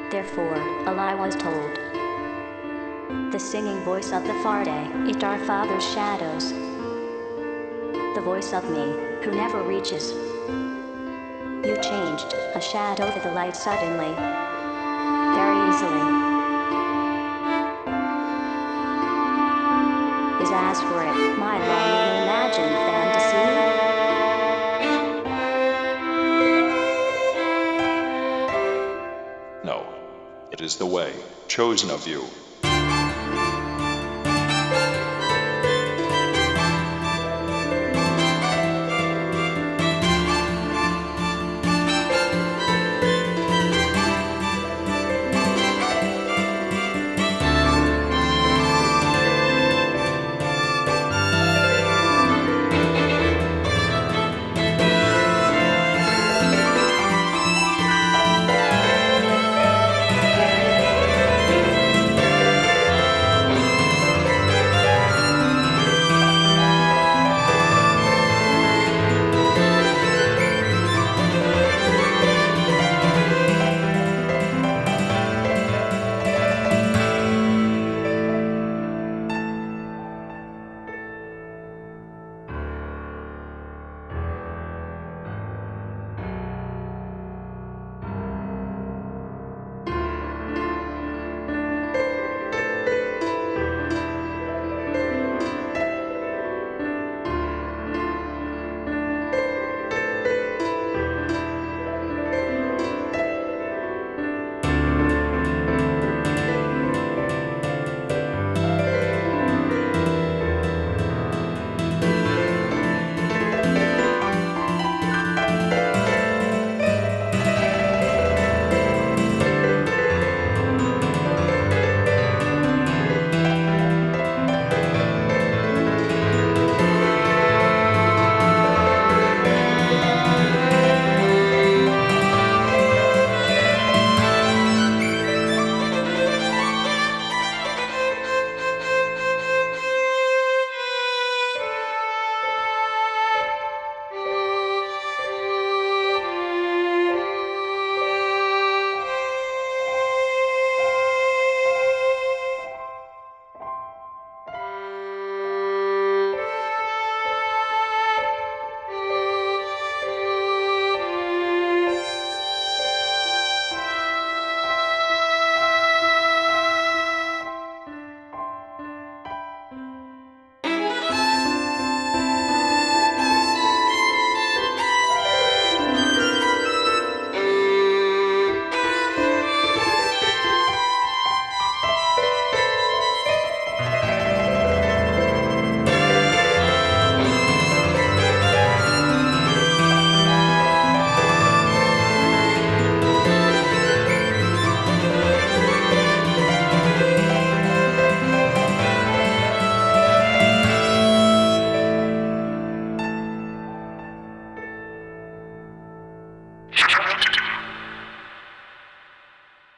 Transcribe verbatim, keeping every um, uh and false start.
Therefore, a lie was told. The singing voice of the far day, it our father's shadows. The voice of me, who never reaches. You changed, a shadow to the light suddenly. Very easily. Is as for it, my longing imagined fantasy? No. It is the way, chosen of you,